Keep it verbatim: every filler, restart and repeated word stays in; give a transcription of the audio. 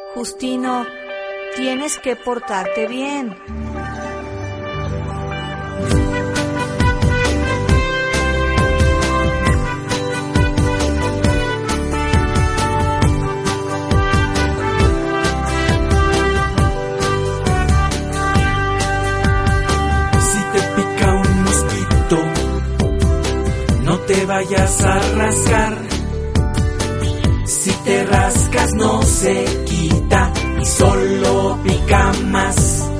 Justino, tienes que portarte bien. No te vayas a rascar, si te rascas no se quita y solo pica más.